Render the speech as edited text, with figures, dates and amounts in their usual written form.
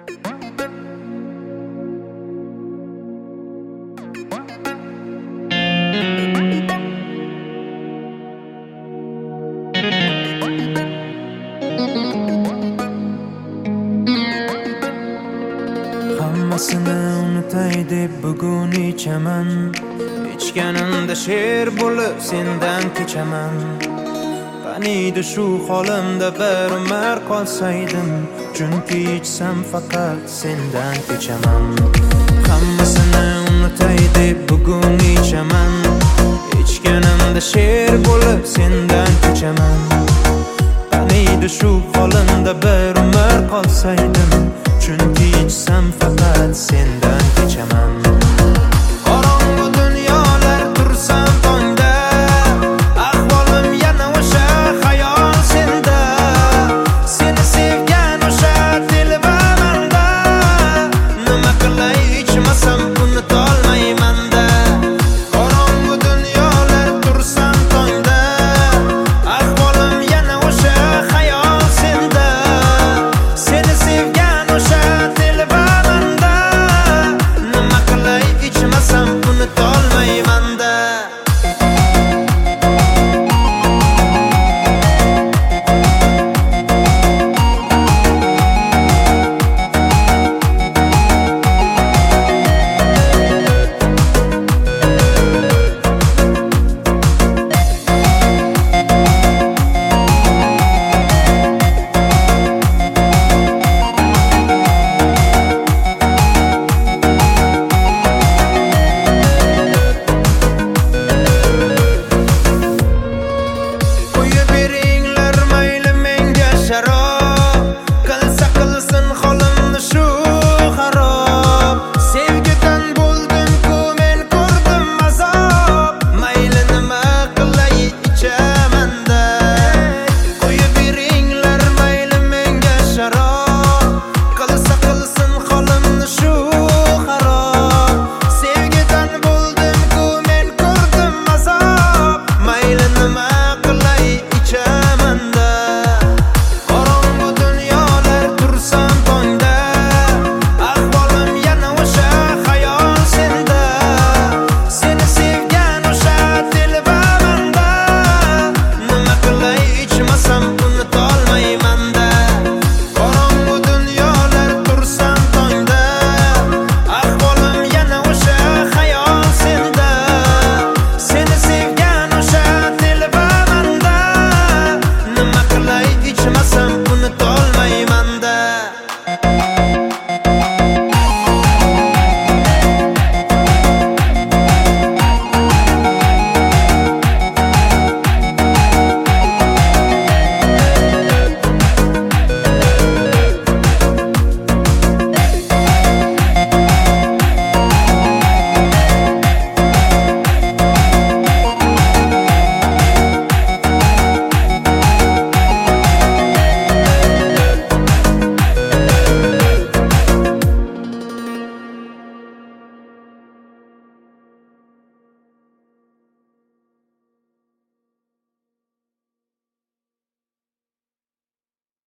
Hammasini unutay deb bugun ichaman. Ichganimda sher bo'lib sendan kechaman. Qaniydi shu holimda bir umr qolsaydim, chunki ichsam faqat sendan kechaman. Hammasini unutay deb bugun ichaman. Ichganimda sher bo'lib sendan kechaman. Qaniydi shu holimda bir umr qolsaydim, chunki ichsam faqat sendan kechaman.